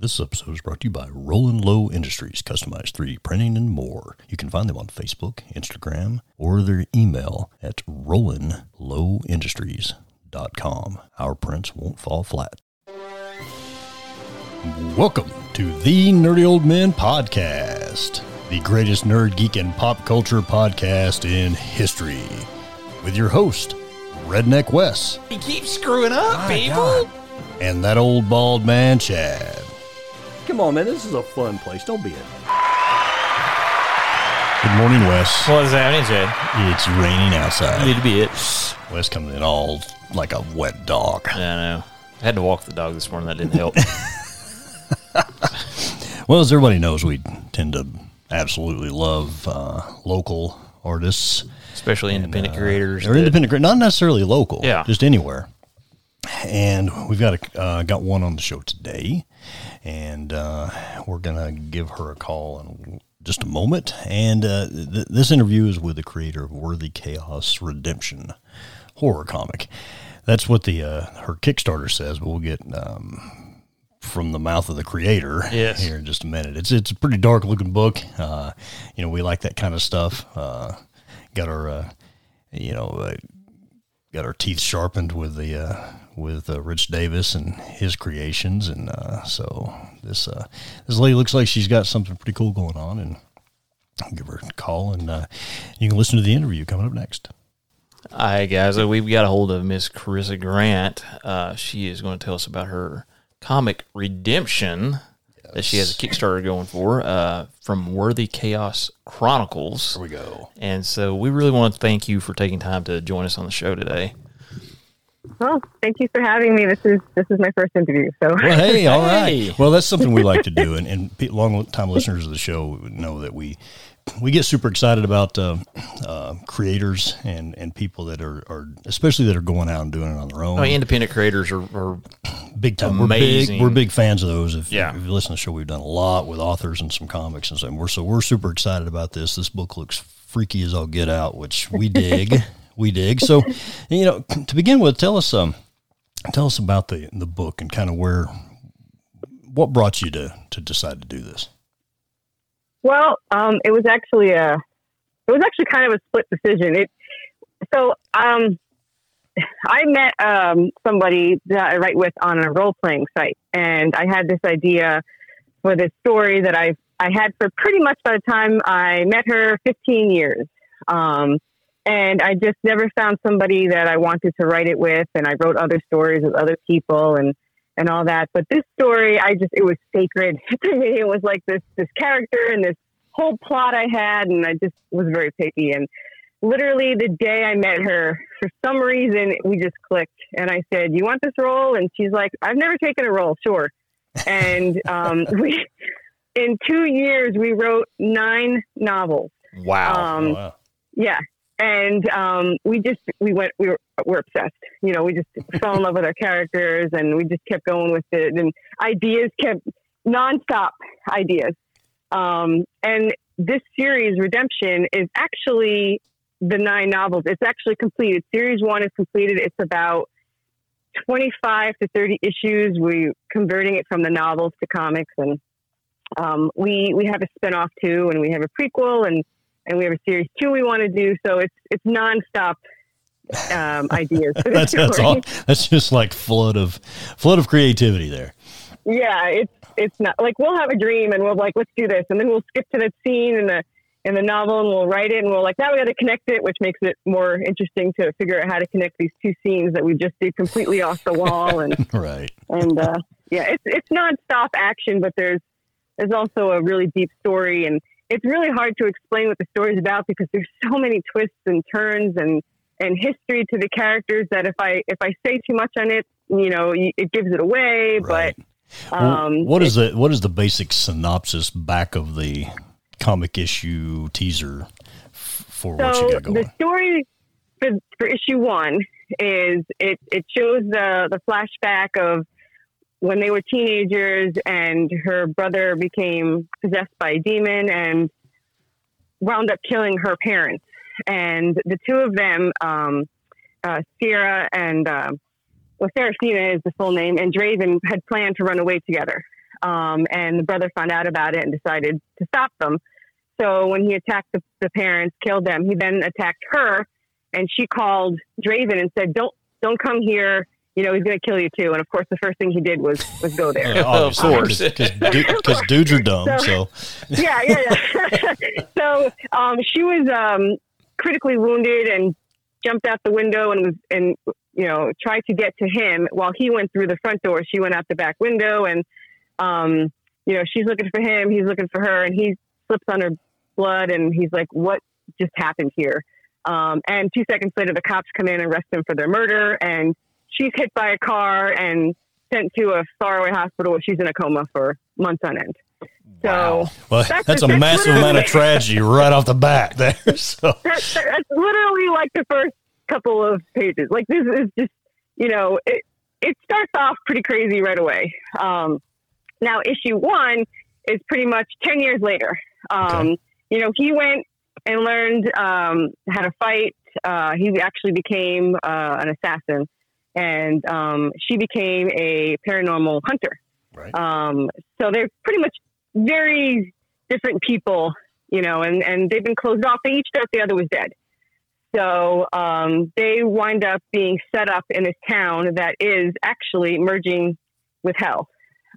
This episode is brought to you by Roland Lowe Industries, customized 3D printing and more. You can find them on Facebook, Instagram, or their email at rolandloweindustries.com. Our prints won't fall flat. Welcome to the Nerdy Old Men Podcast, the greatest nerd, geek, and pop culture podcast in history, with your host, Redneck Wes. He keeps screwing up, people. God. And that old bald man, Chad. Come on, man. This is a fun place. Don't be it. Good morning, Wes. What is happening, Chad? It's raining outside. A little bit. Wes coming in all like a wet dog. I know. I had to walk the dog this morning. That didn't help. Well, as everybody knows, we tend to absolutely love local artists. Especially independent creators. Or independent, not necessarily local. Yeah. Just anywhere. And we've got one on the show today, and we're gonna give her a call in just a moment. And this interview is with the creator of Worthy Chaos Redemption horror comic. That's what the her Kickstarter says, but we'll get from the mouth of the creator here in just a minute. It's a pretty dark looking book. We like that kind of stuff. Got our got our teeth sharpened with Rich Davis and his creations, and so this lady looks like she's got something pretty cool going on, and I'll give her a call, and you can listen to the interview coming up next. Hi, guys. We've got a hold of Miss Carissa Grant. She is going to tell us about her comic Redemption that she has a Kickstarter going for from Worthy Chaos Chronicles. There we go. And so we really want to thank you for taking time to join us on the show today. Well, thank you for having me. This is my first interview. So, well, hey, all right. Well, that's something we like to do, and long-time listeners of the show know that we get super excited about creators and people that are especially that are going out and doing it on their own. Independent creators are big time. Amazing. We're big fans of those. If you listen to the show, we've done a lot with authors and some comics and so we're super excited about this. This book looks freaky as all get out, which we dig. We dig. So, to begin with, tell us about the book and kind of what brought you to decide to do this. Well, it was actually kind of a split decision. I met somebody that I write with on a role playing site, and I had this idea for this story that I had for pretty much by the time I met her 15 years. And I just never found somebody that I wanted to write it with. And I wrote other stories with other people and all that. But this story, it was sacred to me. It was like this character and this whole plot I had. And I just was very picky. And literally the day I met her, for some reason, we just clicked. And I said, "You want this role?" And she's like, "I've never taken a role." Sure. And in 2 years, we wrote 9 novels. Wow. Yeah. And we're obsessed. We just fell in love with our characters, and we just kept going with it. And ideas kept nonstop ideas. And this series, Redemption, is actually the 9 novels. It's actually completed. Series 1 is completed. It's about 25 to 30 issues. We're converting it from the novels to comics, and we have a spinoff too, and we have a prequel, and we have a series 2 we want to do. So it's nonstop ideas. For that's all. That's just like flood of creativity there. Yeah, it's not like we'll have a dream and we'll like, let's do this, and then we'll skip to that scene in the novel and we'll write it, and we'll like, now we got to connect it, which makes it more interesting to figure out how to connect these 2 scenes that we just did completely off the wall. And right. And it's nonstop action, but there's also a really deep story, and it's really hard to explain what the story is about because there's so many twists and turns and history to the characters that if I say too much on it, it gives it away. Right. But what is the basic synopsis back of the comic issue teaser for what you got going? The story for issue 1 is it shows the flashback of when they were teenagers and her brother became possessed by a demon and wound up killing her parents. And the 2 of them, Sierra and Serafina is the full name, and Draven had planned to run away together. and the brother found out about it and decided to stop them. So when he attacked the parents, killed them, he then attacked her, and she called Draven and said, don't come here. You know, he's going to kill you too. And of course, the first thing he did was go there. Of course. Because dudes are dumb. So. Yeah. So she was critically wounded and jumped out the window and you know, tried to get to him while he went through the front door. She went out the back window, and you know, she's looking for him, he's looking for her, and he slips on her blood, and he's like, what just happened here? And 2 seconds later, the cops come in and arrest him for their murder, and she's hit by a car and sent to a faraway hospital where she's in a coma for months on end. So well, that's a massive amount of tragedy right off the bat there. So that's literally like the first couple of pages. Like, this is just, you know, it starts off pretty crazy right away. Now issue 1 is pretty much 10 years later. Okay. You know, he went and learned how to fight. He actually became an assassin, and she became a paranormal hunter. right. So they're pretty much very different people, you know, and they've been closed off. They each thought the other was dead. So they wind up being set up in this town that is actually merging with hell.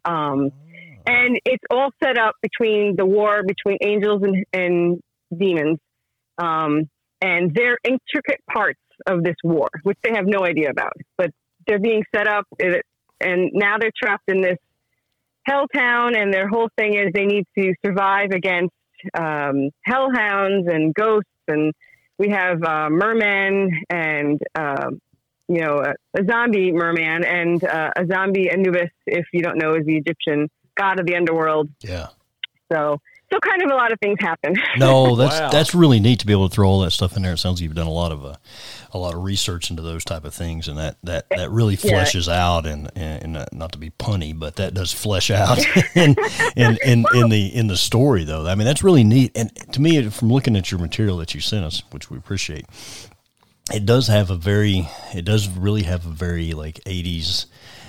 And it's all set up between the war between angels and demons. And they're intricate parts of this war, which they have no idea about. But they're being set up, and now they're trapped in this hell town, and their whole thing is they need to survive against hellhounds and ghosts, and we have mermen and you know, a zombie merman and a zombie Anubis, if you don't know, is the Egyptian god of the underworld. Yeah. So kind of a lot of things happen. No, that's really neat to be able to throw all that stuff in there. It sounds like you've done a lot of research into those type of things, and that really fleshes out and not to be punny, but that does flesh out in the story though. I mean, that's really neat. And to me, from looking at your material that you sent us, which we appreciate, it does really have a very like 80s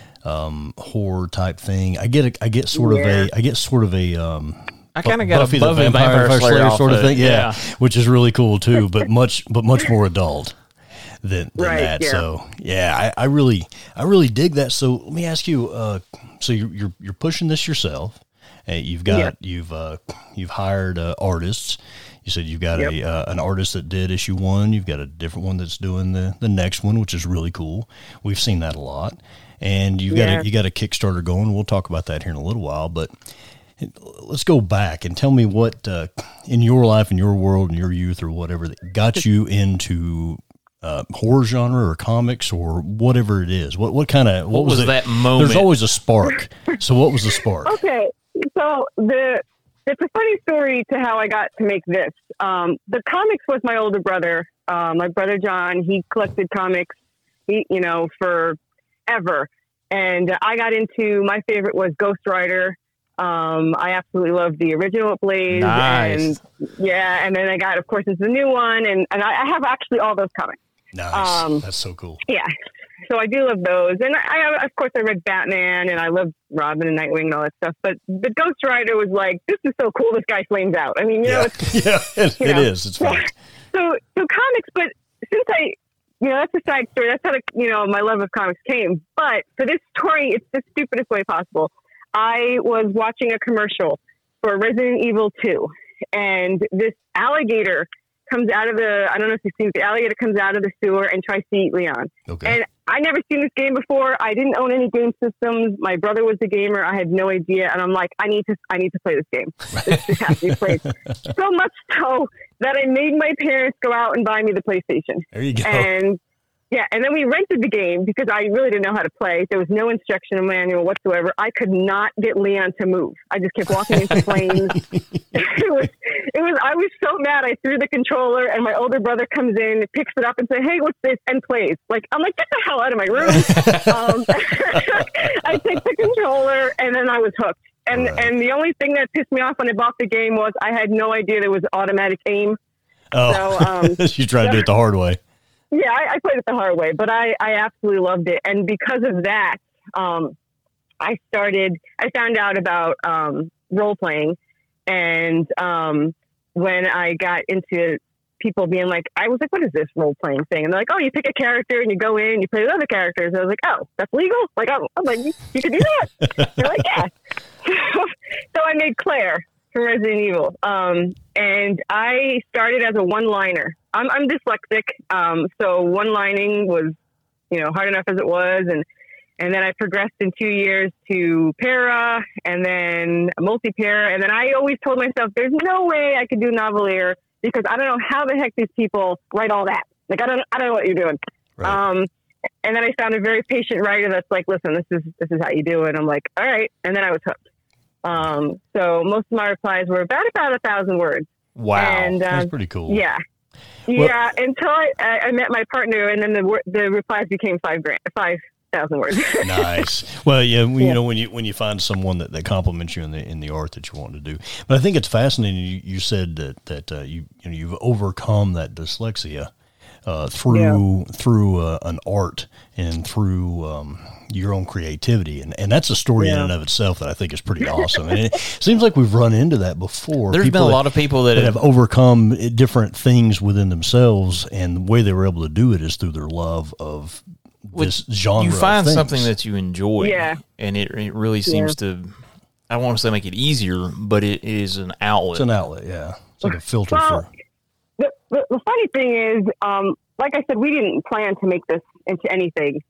horror type thing. I get sort of a I kind of got Buffy a the Vampire Slayer sort of thing, yeah, which is really cool too, but much more adult than that. Yeah. So yeah, I really dig that. So let me ask you, so you're pushing this yourself. You've hired artists. You said you've got an artist that did issue 1. You've got a different one that's doing the next one, which is really cool. We've seen that a lot, and you got a Kickstarter going. We'll talk about that here in a little while, but let's go back and tell me what in your life, in your world, in your youth, or whatever, that got you into horror genre or comics or whatever it is. What was that moment? There's always a spark. So what was the spark? Okay, so it's a funny story to how I got to make this. The comics was my older brother, my brother John. He collected comics, forever, and I got into, my favorite was Ghost Rider. I absolutely love the original Blaze. Nice. And then I got, of course, it's the new one, and I have actually all those comics. Nice. That's so cool. Yeah. So I do love those. And of course, I read Batman, and I love Robin and Nightwing and all that stuff. But the Ghost Rider was like, this is so cool, this guy flames out. I mean, it is. It's fun. So comics, but since that's a side story. That's how, my love of comics came. But for this story, it's the stupidest way possible. I was watching a commercial for Resident Evil 2, and this alligator comes out of I don't know if you've seen it, the alligator comes out of the sewer and tries to eat Leon. Okay. And I never seen this game before. I didn't own any game systems. My brother was the gamer. I had no idea. And I'm like, I need to play this game. This has to be played. So much so that I made my parents go out and buy me the PlayStation. There you go. And then we rented the game because I really didn't know how to play. There was no instruction manual whatsoever. I could not get Leon to move. I just kept walking into flames. I was so mad. I threw the controller, and my older brother comes in, picks it up, and says, "Hey, what's this?" and plays. Like, I'm like, get the hell out of my room. I take the controller, and then I was hooked. And the only thing that pissed me off when I bought the game was I had no idea there was automatic aim. Oh, so, you tried to do it the hard way. Yeah, I played it the hard way, but I absolutely loved it. And because of that, I found out about role playing, and when I got into people being like, I was like, what is this role playing thing? And they're like, oh, you pick a character and you go in and you play with other characters. And I was like, oh, that's legal? Like, I'm like, you can do that? They're like, yeah. So I made Claire from Resident Evil. And I started as a one-liner. I'm dyslexic. So one-lining was, hard enough as it was. And then I progressed in 2 years to para and then multi-para. And then I always told myself, there's no way I could do Novelier because I don't know how the heck these people write all that. Like, I don't know what you're doing. Right. And then I found a very patient writer that's like, listen, this is how you do it. I'm like, all right. And then I was hooked. So most of my replies were about 1,000 words. Wow. And, that's pretty cool. Yeah. Yeah. Until I met my partner, and then the replies became 5,000 words. Nice. Well, yeah, when you find someone that compliments you in the art that you want to do. But I think it's fascinating. You said that you've overcome that dyslexia through an art and through your own creativity, and that's a story in and of itself that I think is pretty awesome. And it seems like we've run into that before. There's been a lot of people that have overcome different things within themselves, and the way they were able to do it is through their love of this genre. You find of something that you enjoy, and it really seems to, I don't want to say make it easier, but it is an outlet. It's an outlet, yeah. It's like a filter for. The funny thing is, like I said, we didn't plan to make this into anything.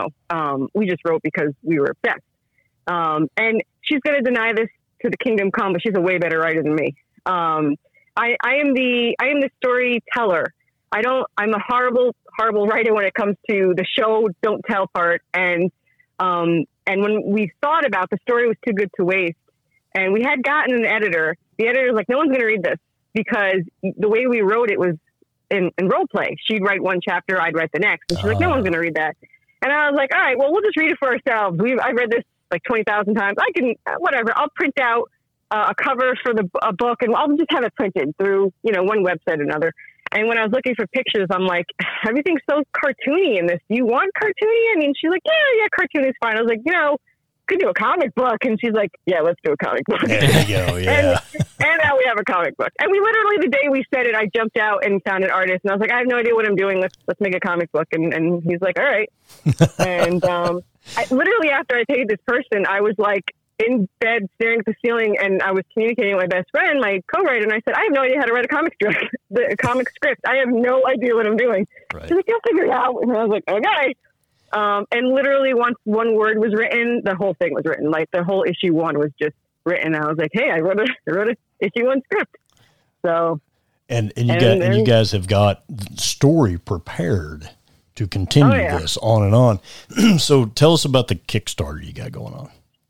We just wrote because we were obsessed. And she's going to deny this to the kingdom come, but she's a way better writer than me. I am the storyteller. I'm a horrible writer when it comes to the show don't tell part. And when we thought about the story was too good to waste, and we had gotten an editor, the editor was like, no one's going to read this because the way we wrote it was in role play. She'd write one chapter, I'd write the next. And she's like, no one's going to read that. And I was like, all right, well, we'll just read it for ourselves. I've read this like 20,000 times. I can, whatever. I'll print out a cover for a book, and I'll just have it printed through, one website or another. And when I was looking for pictures, I'm like, everything's so cartoony in this. Do you want cartoony? I mean, she's like, yeah, cartoon is fine. I was like, could do a comic book. And she's like, yeah, let's do a comic book. There you go, yeah. and now we have a comic book. And we literally, the day we said it, I jumped out and found an artist. And I was like, I have no idea what I'm doing. Let's make a comic book. And he's like, all right. And literally after I paid this person, I was like in bed staring at the ceiling, and I was communicating with my best friend, my co-writer, and I said, I have no idea how to write a comic script. I have no idea what I'm doing. Right. She's like, you'll figure it out. And I was like, okay. And literally once one word was written, the whole thing was written. Like the whole issue 1 was just written. I was like, hey, I wrote a issue 1 script. So, and you guys have got story prepared to continue this on and on. So tell us about the Kickstarter you got going on.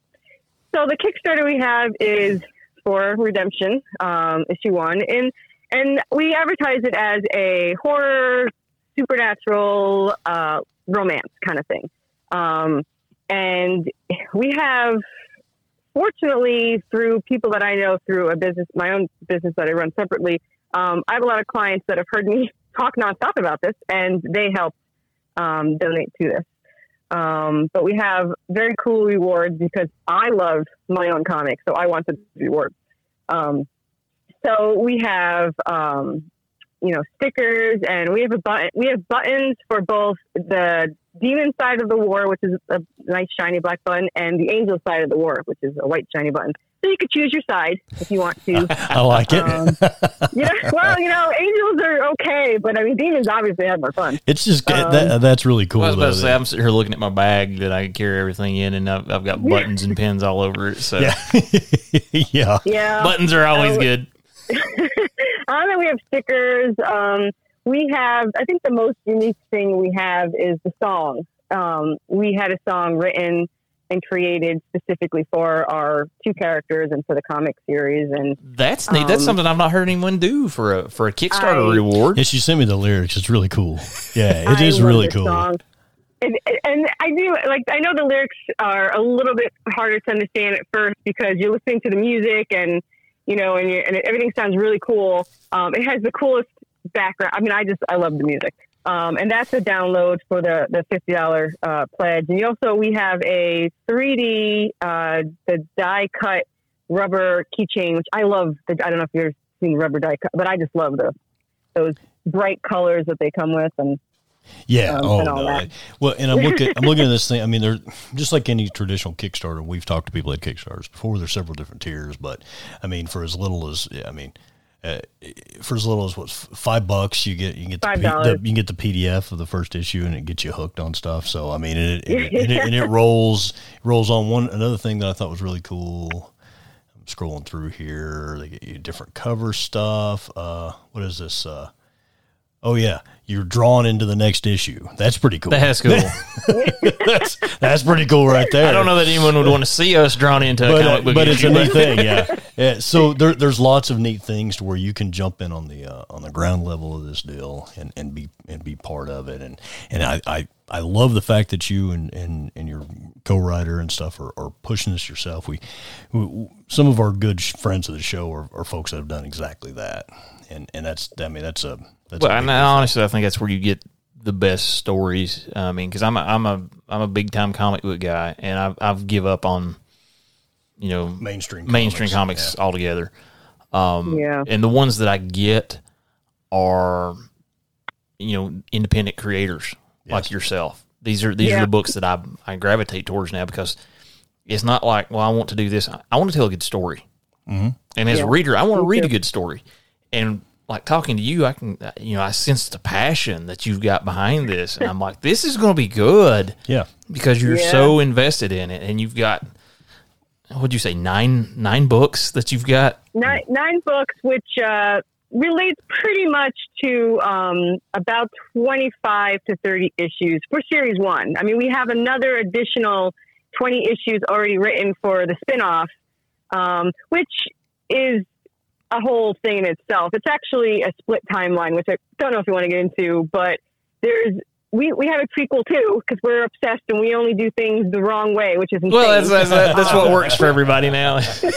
So the Kickstarter we have is for Redemption, issue 1. And we advertise it as a horror, supernatural, romance kind of thing. And we have, fortunately, through people that I know through my own business that I run separately, I have a lot of clients that have heard me talk nonstop about this, and they help donate to this. But we have very cool rewards because I love my own comics, so I want the reward. So we have, stickers, and we have buttons for both the demon side of the war, which is a nice shiny black button, and the angel side of the war, which is a white shiny button. So you could choose your side if you want to. I like it. Angels are okay, but I mean, demons obviously have more fun. It's just that's really cool. Well, I was about to say, I'm sitting here looking at my bag that I carry everything in, and I've got buttons and pins all over it. So yeah, buttons are always good. We have stickers. We have, I think the most unique thing we have is the song. We had a song written and created specifically for our 2 characters and for the comic series. And that's neat. That's something I've not heard anyone do for a Kickstarter reward. Yeah, she sent me the lyrics. It's really cool. Yeah, it is really cool. Song. And I do, I know the lyrics are a little bit harder to understand at first because you're listening to the music and everything sounds really cool. It has the coolest background. I mean, I love the music. And that's a download for the $50 pledge. And we have a 3D the die cut rubber keychain, which I love. I don't know if you've seen rubber die cut, but I just love those bright colors that they come with. And yeah. and all that. Well, and I'm looking at this thing. I mean, they're just like any traditional Kickstarter. We've talked to people at Kickstarters before. There's several different tiers, but I mean, for as little as what's $5, you get you can get the PDF of the first issue, and it gets you hooked on stuff. So I mean, it rolls on. Another thing that I thought was really cool. I'm scrolling through here. They get you different cover stuff. What is this? Oh yeah, you're drawn into the next issue. That's pretty cool. That's cool. that's pretty cool right there. I don't know that anyone would want to see us drawn into a comic book but issue. It's a neat thing, yeah. So there's lots of neat things to where you can jump in on the ground level of this deal and be part of it. And I love the fact that you and your co-writer and stuff are pushing this yourself. We some of our good friends of the show are folks that have done exactly that, and that's honestly, I think that's where you get the best stories. I mean, because I'm a big time comic book guy, and I've give up on mainstream comics altogether. And the ones that I get are independent creators like yourself. These are the books that I gravitate towards now, because it's not like, well, I want to do this. I want to tell a good story, and as a reader, I want to read a good story. And like talking to you, I sense the passion that you've got behind this, and I'm like, this is going to be good. Yeah, because you're so invested in it, and you've got, what'd you say, nine books that you've got? Nine books, which relates pretty much to about 25 to 30 issues for Series 1. I mean, we have another additional 20 issues already written for the spinoff, which is a whole thing in itself. It's actually a split timeline, which I don't know if you want to get into, but we have a prequel too, because we're obsessed and we only do things the wrong way, which is insane. Well, that's what works for everybody now. So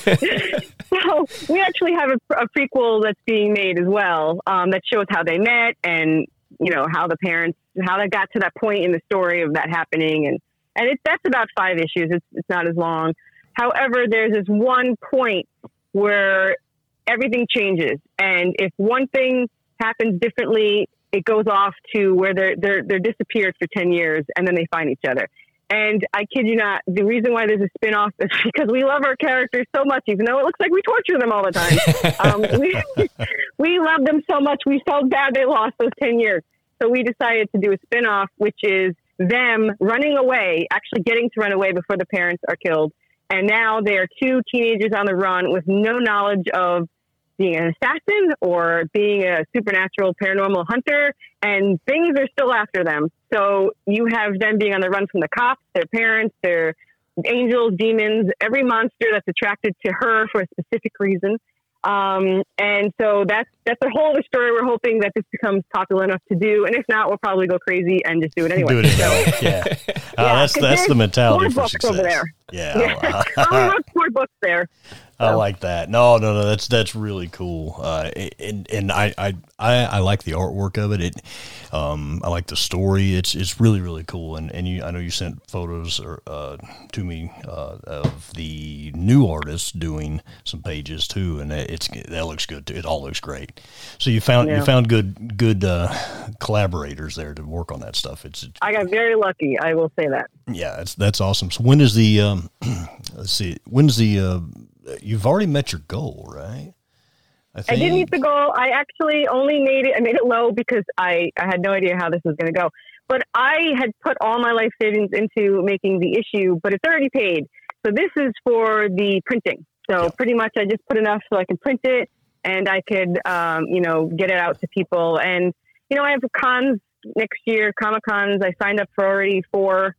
we actually have a prequel that's being made as well, that shows how they met and how they got to that point in the story of that happening, and that's about 5 issues. It's not as long. However, there's this one point where everything changes, and if one thing happens differently, it goes off to where they're disappeared for 10 years, and then they find each other. And I kid you not, the reason why there's a spinoff is because we love our characters so much, even though it looks like we torture them all the time. We love them so much. We felt bad they lost those 10 years. So we decided to do a spinoff, which is them running away, actually getting to run away before the parents are killed. And now they are 2 teenagers on the run with no knowledge of being an assassin or being a supernatural paranormal hunter, and things are still after them. So you have them being on the run from the cops, their parents, their angels, demons, every monster that's attracted to her for a specific reason. And so that's a whole other story. We're hoping that this becomes popular enough to do, and if not, we'll probably go crazy and just do it anyway. That's the mentality for success. Over there. Yeah. We wrote 4 books there. I like that. No, that's really cool. And I like the artwork of it. I like the story. It's really, really cool. And I know you sent photos to me of the new artist doing some pages too, and that looks good too. It all looks great. So you found good collaborators there to work on that stuff. I got very lucky. I will say that. Yeah, that's awesome. So when is the let's see, when's the you've already met your goal, right? I did meet the goal. I actually only made it low because I had no idea how this was going to go. But I had put all my life savings into making the issue, but it's already paid. So this is for the printing. So pretty much I just put enough so I can print it and I could, get it out to people. And, I have cons next year, Comic Cons. I signed up for already 4.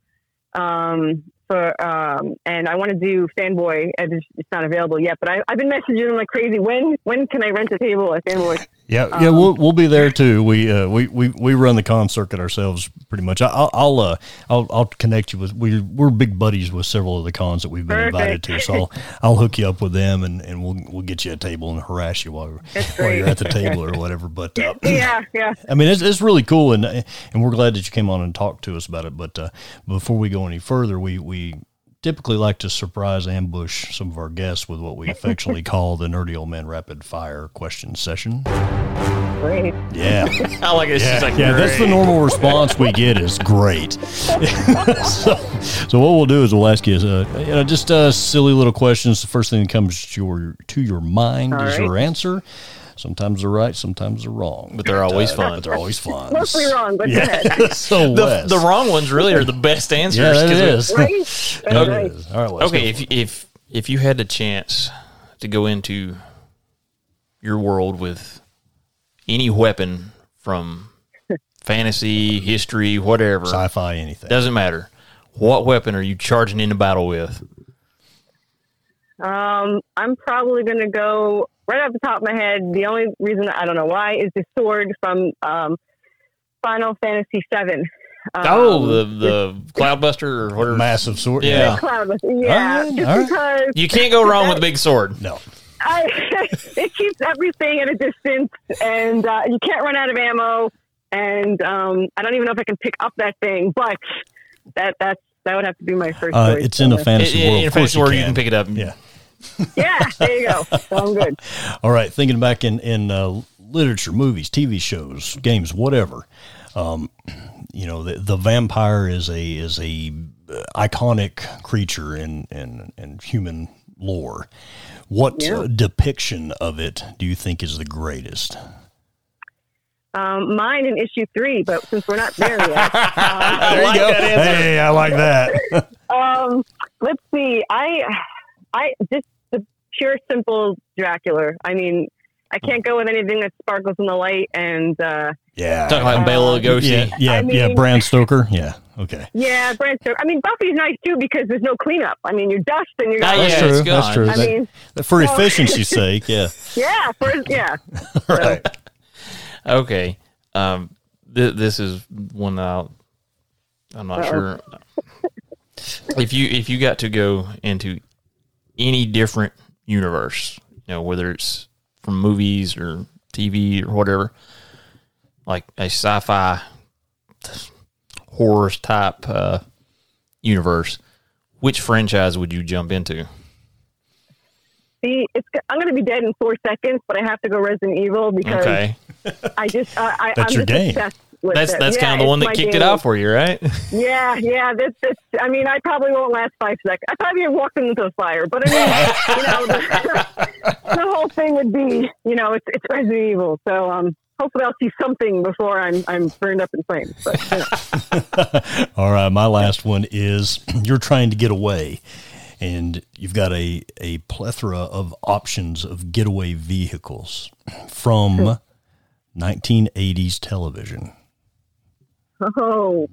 And I want to do Fanboy. It's not available yet, but I've been messaging them like crazy. When can I rent a table at Fanboy? Yeah, we'll be there too. We run the con circuit ourselves pretty much. I'll connect you with. We're big buddies with several of the cons that we've been invited to. So I'll hook you up with them, and we'll get you a table and harass you while you're at the table or whatever. But yeah. I mean, it's really cool, and we're glad that you came on and talked to us about it. But before we go any further, we typically like to surprise ambush some of our guests with what we affectionately call the Nerdy Old Man Rapid Fire question session. Great. Yeah. I like it. Yeah, that's the normal response we get is great. so what we'll do is we'll ask you, just silly little questions. The first thing that comes to your mind is your answer. Sometimes they're right, sometimes they're wrong. But they're always fun. But they're always fun. Mostly wrong, but go ahead. So the wrong ones really are the best answers. Yeah, that is. Right? That Right. is. All right, well, Okay, if you had the chance to go into your world with any weapon from fantasy, history, whatever, sci-fi, anything. doesn't matter. What weapon are you charging into battle with? I'm probably going to go right off the top of my head. The only reason I don't know why is the sword from Final Fantasy VII. The Cloudbuster or whatever. Massive sword. Yeah. Yeah, just because You can't go wrong with a big sword. No. it keeps everything at a distance, and you can't run out of ammo. And I don't even know if I can pick up that thing, but that would have to be my first choice. It's in a fantasy world. In a fantasy world, you can pick it up. Yeah. Yeah, there you go. Sounds good. All right, thinking back in literature, movies, TV shows, games, whatever. The vampire is a iconic creature in human lore. What depiction of it do you think is the greatest? Mine in issue 3, but since we're not there yet, there you go. Hey, I like that. Let's see. I just the pure simple Dracula. I mean, I can't go with anything that sparkles in the light and talking like Bela Lugosi. Yeah, Bram Stoker. Yeah, okay. Yeah, Bram Stoker. I mean, Buffy's nice too because there's no cleanup. I mean, you're dust and you're That's true. I mean, for efficiency's sake, yeah. Yeah, Right. Okay. This is one that I'm not sure. If you got to go into any different universe, whether it's from movies or TV or whatever, like a sci-fi horror type universe, which franchise would you jump into? See, I'm going to be dead in 4 seconds, but I have to go Resident Evil because I just that's your game. That's kind of the one that kicked it out for you, right? Yeah. This. I mean, I probably won't last 5 seconds. I probably walked into the fire, but I mean, the whole thing would be, it's Resident Evil. So hopefully I'll see something before I'm burned up in flames. But, All right, my last one is you're trying to get away. And you've got a plethora of options of getaway vehicles from 1980s television. Oh.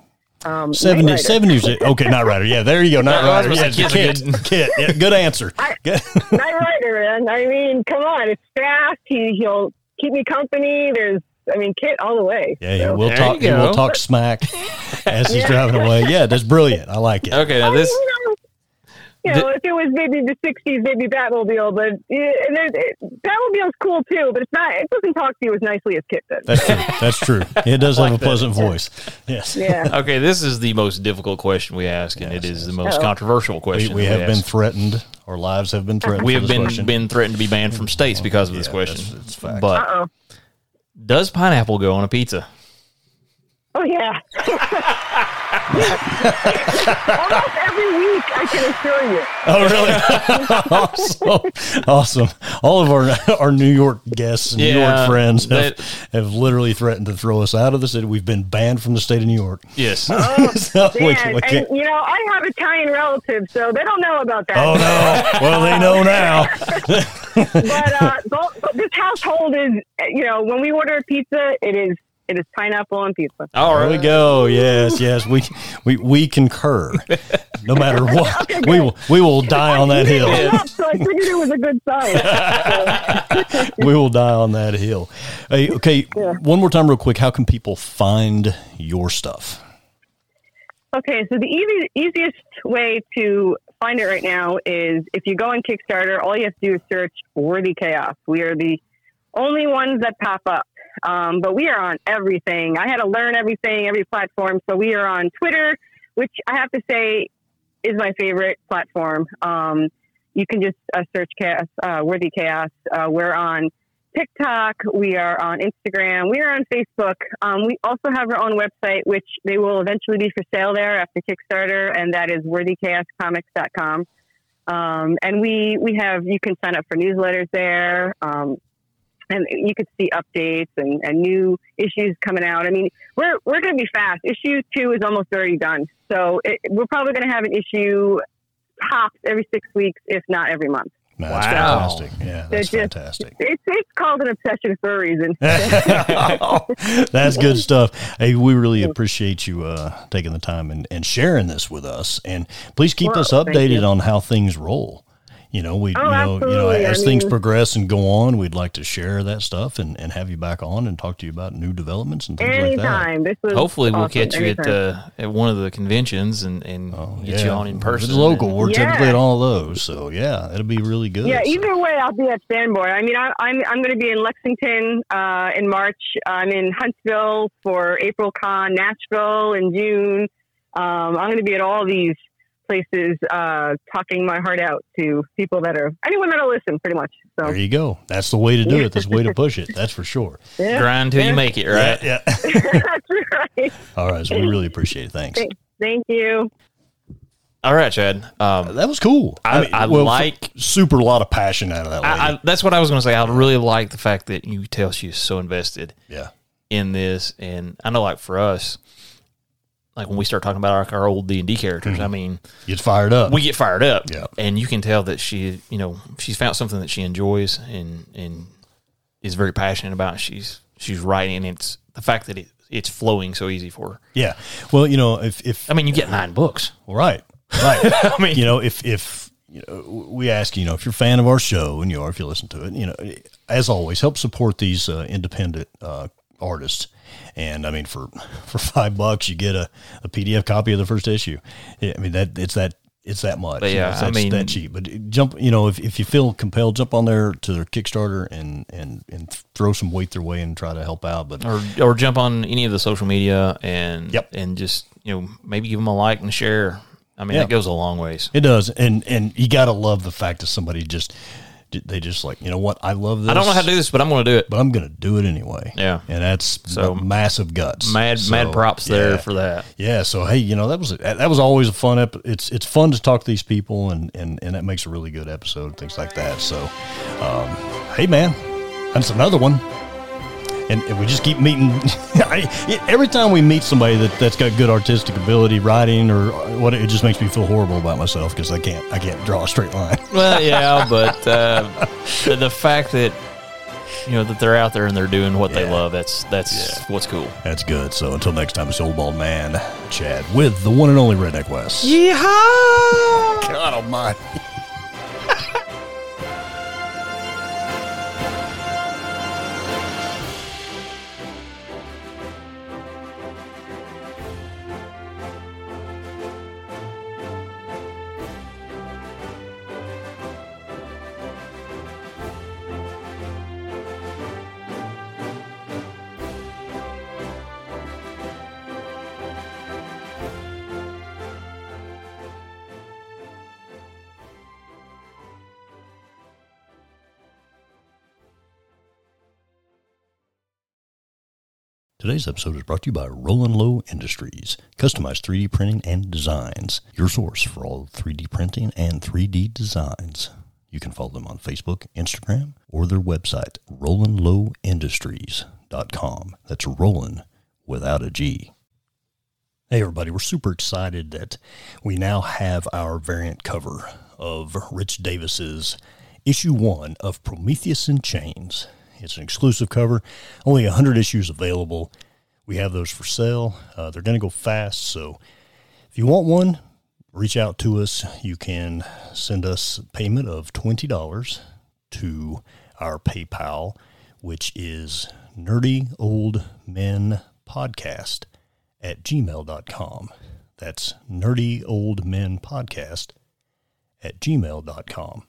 70s. Okay, Knight Rider. Yeah, there you go. Knight Rider. Yeah, Kit. Yeah, good answer. Knight Rider, man. I mean, come on. It's fast. He'll keep me company. Kit all the way. Yeah, we'll talk smack as he's driving away. Yeah, that's brilliant. I like it. Okay, now this... if it was maybe the 60s, maybe Batmobile, but Batmobile's cool too, but it doesn't talk to you as nicely as Kit does. That's true. It does have a pleasant voice. Yes. Yeah. Okay, this is the most difficult question we ask, and it is the most controversial question. We have been threatened. Our lives have been threatened. We have been threatened to be banned from states because of this question. That's fact. But does pineapple go on a pizza? Oh, yeah. Almost every week, I can assure you. Oh, really? Awesome. All of our New York guests and New York friends have literally threatened to throw us out of the city. We've been banned from the state of New York. Yes. I have Italian relatives, so they don't know about that. Oh, no. Well, they know now. But this household is, when we order a pizza, it is It is pineapple on pizza. All There right. we go. Yes, we concur. No matter what, Okay, we will die on that hill. So I figured it was a good sign. We will die on that hill. Hey, okay, one more time real quick. How can people find your stuff? Okay, so the easiest way to find it right now is if you go on Kickstarter, all you have to do is search Worthy Chaos. We are the only ones that pop up. But we are on everything. I had to learn everything, every platform. So we are on Twitter, which I have to say is my favorite platform. You can just search Chaos, Worthy Chaos. We're on TikTok. We are on Instagram. We are on Facebook. We also have our own website, which they will eventually be for sale there after Kickstarter, and that is worthychaoscomics.com. And we have, you can sign up for newsletters there. And you could see updates and new issues coming out. I mean, we're going to be fast. Issue 2 is almost already done. So we're probably going to have an issue tops every 6 weeks, if not every month. No, that's Wow. fantastic. Yeah, that's fantastic. It's called an obsession for a reason. That's good stuff. Hey, we really appreciate you taking the time and sharing this with us. And please keep us thank updated you. on how things roll. You know, absolutely. as I things mean- progress and go on, we'd like to share that stuff and have you back on and talk to you about new developments and things like that. Anytime. This was Hopefully, we'll awesome. catch you Anytime. at one of the conventions and get you on in If person. it's local. We're Yeah. typically at all of those. So, yeah, it'll be really good. Yeah, So- either way, I'll be at Fanboy. I mean, I'm going to be in Lexington in March. I'm in Huntsville for April Con, Nashville in June. I'm going to be at all these places talking my heart out to people anyone that'll listen, pretty much. So There you go. That's the way to do it. That's the way to push it. That's for sure. yeah, Grind till you make it, right? Yeah. that's right. All right. So we really appreciate it. Thanks. Thank you. All right, Chad. That was cool. I like- super lot of passion out of that lady. That's what I was going to say. I really like the fact that you tell she's so invested yeah. in this, and I know, like for us, like when we start talking about our old D&D characters, I mean, Gets fired up. we get fired up, Yeah. and you can tell that she, she's found something that she enjoys and is very passionate about. She's writing, and it's the fact that it's flowing so easy for her. Yeah. Well, if I mean, you get 9 books. right. I mean, if we ask, if you're a fan of our show, and you are, if you listen to it, as always, help support these independent artists. And I mean, for $5, you get a PDF copy of the first issue. I mean, it's that much. But yeah, it's that cheap. But jump, if you feel compelled, jump on there to their Kickstarter and throw some weight their way and try to help out. But Or jump on any of the social media and Yep. and just maybe give them a like and share. I mean, Yeah. that goes a long ways. it does, and you got to love the fact that somebody just like, you know what, I love this. I don't know how to do this, but I'm going to do it. but I'm going to do it anyway. Yeah. And that's So, massive guts. Mad So, props yeah. there for that. Yeah. So, hey, that was always a fun it's fun to talk to these people and that makes a really good episode, things like that. So, hey man, that's another one. And we just keep meeting. Every time we meet somebody that's got good artistic ability, writing or what, it just makes me feel horrible about myself because I can't draw a straight line. Well, yeah, but the fact that that they're out there and they're doing what they love, that's what's cool. That's good. So until next time, it's Old Bald Man Chad with the one and only Redneck West. Yeehaw! God almighty. Today's episode is brought to you by Roland Low Industries, customized 3D printing and designs, your source for all 3D printing and 3D designs. You can follow them on Facebook, Instagram, or their website, RolandLowIndustries.com. That's Roland without a G. Hey everybody, we're super excited that we now have our variant cover of Rich Davis's issue 1 of Prometheus in Chains. It's an exclusive cover, only 100 issues available. We have those for sale. They're going to go fast. So if you want one, reach out to us. You can send us a payment of $20 to our PayPal, which is nerdyoldmenpodcast@gmail.com. That's nerdyoldmenpodcast@gmail.com.